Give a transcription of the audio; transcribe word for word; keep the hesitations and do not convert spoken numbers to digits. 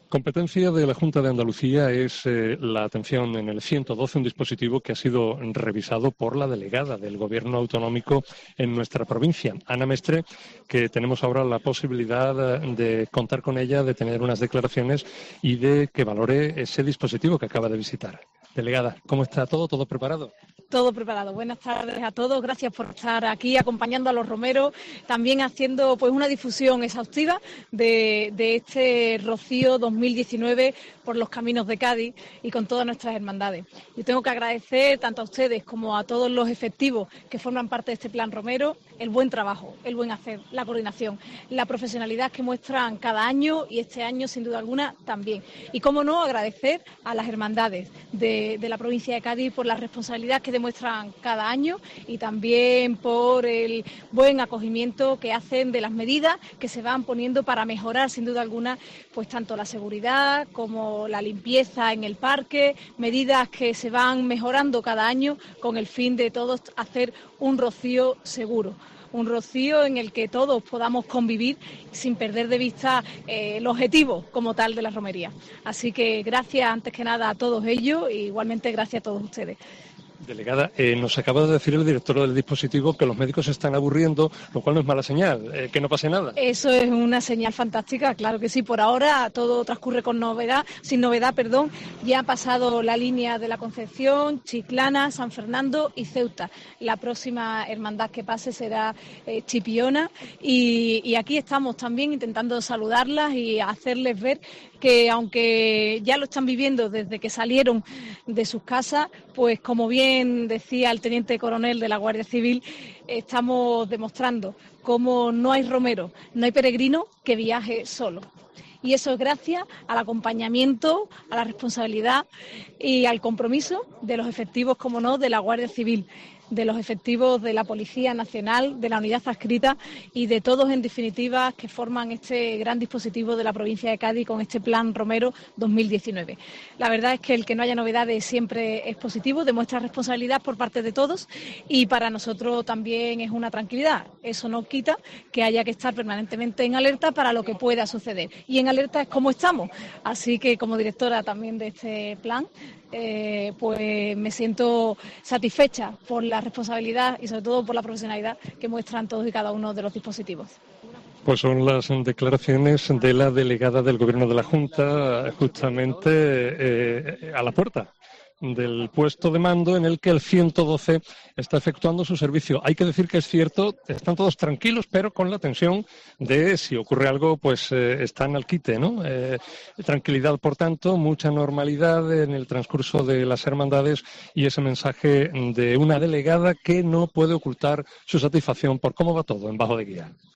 Competencia de la Junta de Andalucía es eh, la atención en el ciento doce, un dispositivo que ha sido revisado por la delegada del Gobierno autonómico en nuestra provincia, Ana Mestre, que tenemos ahora la posibilidad de contar con ella, de tener unas declaraciones y de que valore ese dispositivo que acaba de visitar. Delegada, ¿cómo está todo? ¿Todo preparado? Todo preparado. Buenas tardes a todos. Gracias por estar aquí acompañando a los romeros, también haciendo pues una difusión exhaustiva de, de este Rocío dos mil diecinueve por los caminos de Cádiz y con todas nuestras hermandades. Yo tengo que agradecer tanto a ustedes como a todos los efectivos que forman parte de este plan romero el buen trabajo, el buen hacer, la coordinación, la profesionalidad que muestran cada año y este año sin duda alguna también. Y cómo no, agradecer a las hermandades de, de la provincia de Cádiz por la responsabilidad que demuestran cada año y también por el buen acogimiento que hacen de las medidas que se van poniendo para mejorar sin duda alguna pues tanto la seguridad como la limpieza en el parque, medidas que se van mejorando cada año con el fin de todos hacer un rocío seguro. Un rocío en el que todos podamos convivir sin perder de vista eh, el objetivo como tal de la romería. Así que gracias antes que nada a todos ellos e igualmente gracias a todos ustedes. Delegada, eh, nos acaba de decir el director del dispositivo que los médicos se están aburriendo, lo cual no es mala señal, eh, que no pase nada. Eso es una señal fantástica, claro que sí. Por ahora todo transcurre con novedad, sin novedad, perdón. Ya ha pasado la línea de la Concepción, Chiclana, San Fernando y Ceuta. La próxima hermandad que pase será eh, Chipiona y, y aquí estamos también intentando saludarlas y hacerles ver que aunque ya lo están viviendo desde que salieron de sus casas, pues como bien decía el teniente coronel de la Guardia Civil, estamos demostrando cómo no hay romero, no hay peregrino que viaje solo. Y eso es gracias al acompañamiento, a la responsabilidad y al compromiso de los efectivos, como no, de la Guardia Civil, de los efectivos de la Policía Nacional, de la Unidad Adscrita y de todos, en definitiva, que forman este gran dispositivo de la provincia de Cádiz con este Plan Romero dos mil diecinueve. La verdad es que el que no haya novedades siempre es positivo, demuestra responsabilidad por parte de todos y para nosotros también es una tranquilidad. Eso no quita que haya que estar permanentemente en alerta para lo que pueda suceder. Y en alerta es como estamos. Así que como directora también de este plan, Eh, pues me siento satisfecha por la responsabilidad y sobre todo por la profesionalidad que muestran todos y cada uno de los dispositivos. Pues son las declaraciones de la delegada del Gobierno de la Junta justamente eh, a la puerta del puesto de mando en el que el ciento doce está efectuando su servicio. Hay que decir que es cierto, están todos tranquilos, pero con la tensión de si ocurre algo, pues eh, están al quite, ¿no? Eh, tranquilidad, por tanto, mucha normalidad en el transcurso de las hermandades y ese mensaje de una delegada que no puede ocultar su satisfacción por cómo va todo en Bajo de Guía.